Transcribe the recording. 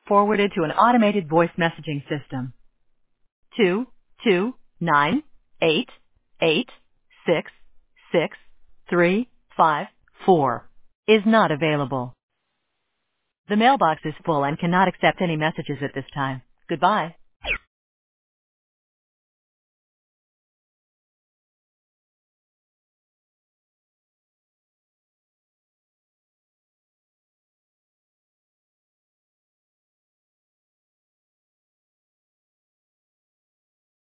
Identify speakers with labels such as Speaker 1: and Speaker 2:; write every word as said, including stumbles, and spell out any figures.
Speaker 1: forwarded to an automated voice messaging system. Two two nine eight eight six six three five four is not available. The mailbox is full and cannot accept any messages at this time. Goodbye.